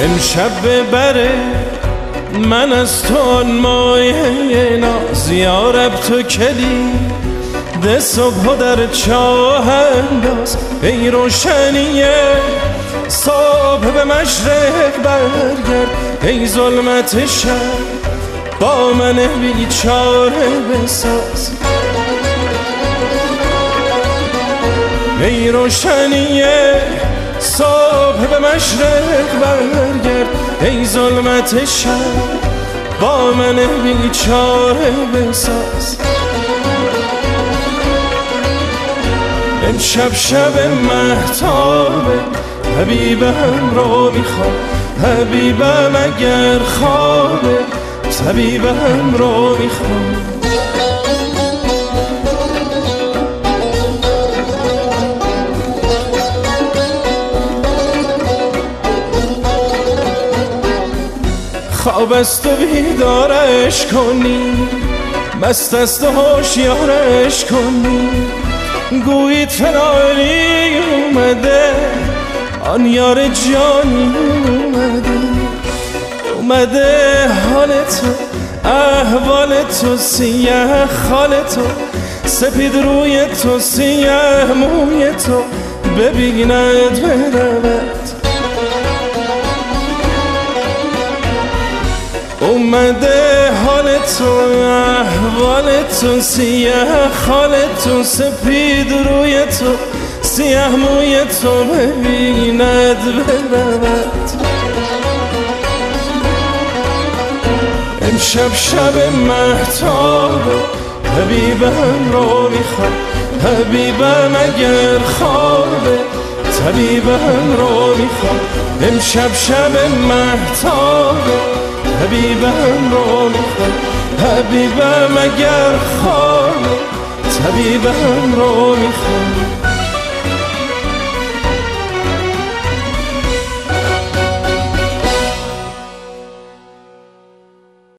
امشب ببره من از تو آن مایه ناز، یارب تو کلی ده صبح در چاه انداز. ای روشنیه صبح به مشرق برگرد، ای ظلمت شب با من بیچاره بساز. ای روشنیه صبح به مشرق برگرد، ای ظلمت شب با من بیچاره بساز. امشب شب مهتابه، حبیبم رو میخوام، حبیبم اگر خوابه طبیبم رو میخوام. خواب است و بیدارش کنی، مست است و هوشیارش کنی. گویید فلانی اومده، آن یار جانی اومده حال تو احوال تو، سیاه خال تو سپید روی تو، سیاه موی تو ببیند برود. اومده حال تو احوال تو، سیاه خال تو سپید روی تو، سیاه موی تو ببیند برود. امشب شب مهتابه، حبیبم رو میخوام، حبیبم اگر خوابه طبیبم رو میخوام. امشب شب مهتابه، حبیبم رو میخوام، حبیبم اگر خوابه طبیبم رو میخوام.